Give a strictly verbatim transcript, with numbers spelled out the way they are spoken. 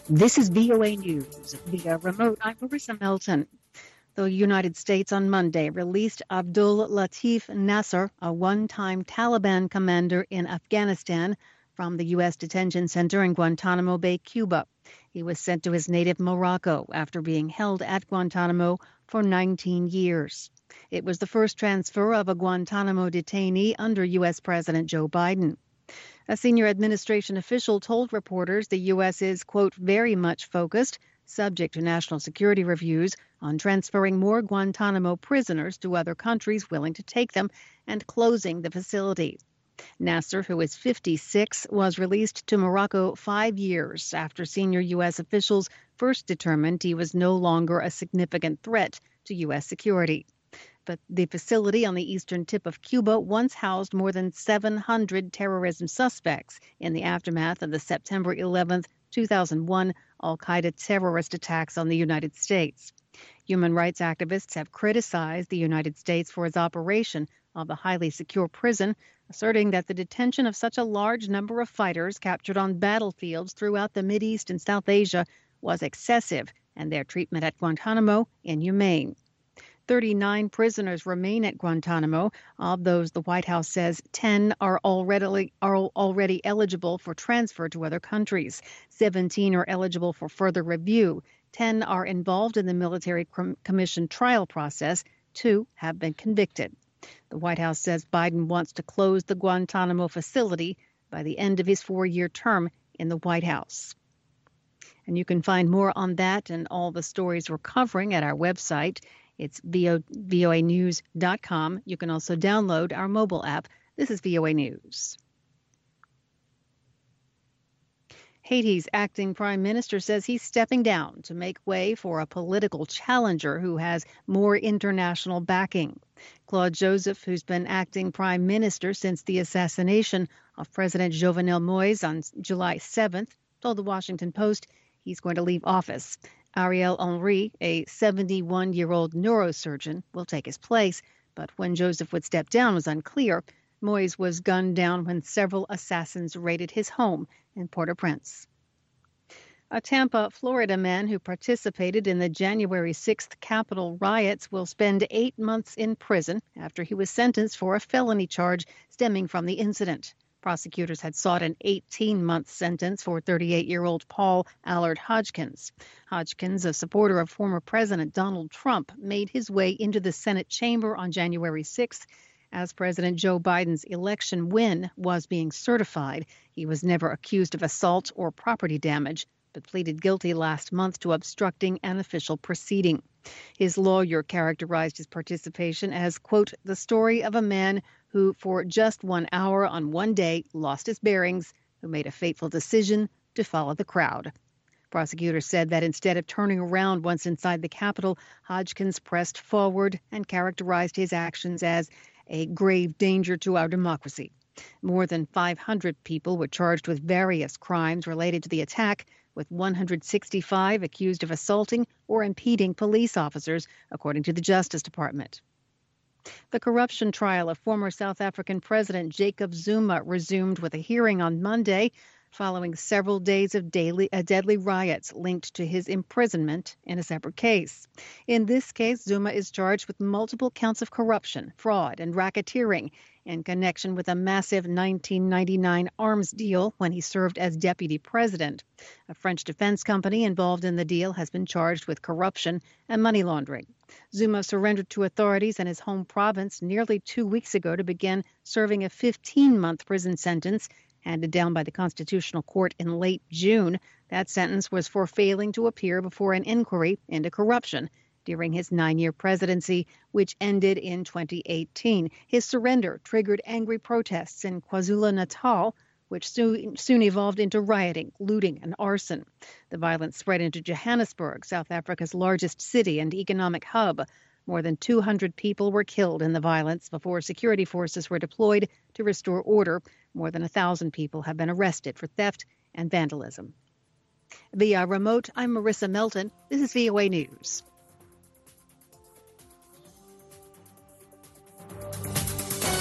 This is V O A News. Via remote, I'm Marissa Melton. The United States on Monday released Abdul Latif Nasser, a one-time Taliban commander in Afghanistan, from the U S detention center in Guantanamo Bay, Cuba. He was sent to his native Morocco after being held at Guantanamo for nineteen years. It was the first transfer of a Guantanamo detainee under U S President Joe Biden. A senior administration official told reporters the U S is, quote, very much focused, subject to national security reviews, on transferring more Guantanamo prisoners to other countries willing to take them and closing the facility. Nasser, who is fifty-six, was released to Morocco five years after senior U S officials first determined he was no longer a significant threat to U S security. But the facility on the eastern tip of Cuba once housed more than seven hundred terrorism suspects in the aftermath of the September eleventh, two thousand one al-Qaeda terrorist attacks on the United States. Human rights activists have criticized the United States for its operation of the highly secure prison, asserting that the detention of such a large number of fighters captured on battlefields throughout the Mideast and South Asia was excessive and their treatment at Guantanamo inhumane. thirty-nine prisoners remain at Guantanamo. Of those, the White House says ten are already are already eligible for transfer to other countries. seventeen are eligible for further review. ten are involved in the military commission trial process. Two have been convicted. The White House says Biden wants to close the Guantanamo facility by the end of his four-year term in the White House. And you can find more on that and all the stories we're covering at our website. It's V O A news dot com. You can also download our mobile app. This is V O A News. Haiti's acting prime minister says he's stepping down to make way for a political challenger who has more international backing. Claude Joseph, who's been acting prime minister since the assassination of President Jovenel Moïse on July seventh, told the Washington Post he's going to leave office. Ariel Henry, a seventy-one-year-old neurosurgeon, will take his place, but when Joseph would step down was unclear. Moïse was gunned down when several assassins raided his home in Port-au-Prince. A Tampa, Florida man who participated in the January sixth Capitol riots will spend eight months in prison after he was sentenced for a felony charge stemming from the incident. Prosecutors had sought an eighteen-month sentence for thirty-eight-year-old Paul Allard Hodgkins. Hodgkins, a supporter of former President Donald Trump, made his way into the Senate chamber on January sixth. As President Joe Biden's election win was being certified, he was never accused of assault or property damage, but pleaded guilty last month to obstructing an official proceeding. His lawyer characterized his participation as, quote, the story of a man who, for just one hour on one day, lost his bearings, who made a fateful decision to follow the crowd. Prosecutors said that instead of turning around once inside the Capitol, Hodgkins pressed forward and characterized his actions as a grave danger to our democracy. More than five hundred people were charged with various crimes related to the attack, with one hundred sixty-five accused of assaulting or impeding police officers, according to the Justice Department. The corruption trial of former South African President Jacob Zuma resumed with a hearing on Monday, following several days of daily, uh, deadly riots linked to his imprisonment in a separate case. In this case, Zuma is charged with multiple counts of corruption, fraud, and racketeering in connection with a massive nineteen ninety-nine arms deal when he served as deputy president. A French defense company involved in the deal has been charged with corruption and money laundering. Zuma surrendered to authorities in his home province nearly two weeks ago to begin serving a fifteen-month prison sentence handed down by the Constitutional Court in late June. That sentence was for failing to appear before an inquiry into corruption during his nine-year presidency, which ended in twenty eighteen. His surrender triggered angry protests in KwaZulu-Natal, which soon, soon evolved into rioting, looting, and arson. The violence spread into Johannesburg, South Africa's largest city and economic hub. More than two hundred people were killed in the violence before security forces were deployed to restore order. More than one thousand people have been arrested for theft and vandalism. Via remote, I'm Marissa Melton. This is V O A News.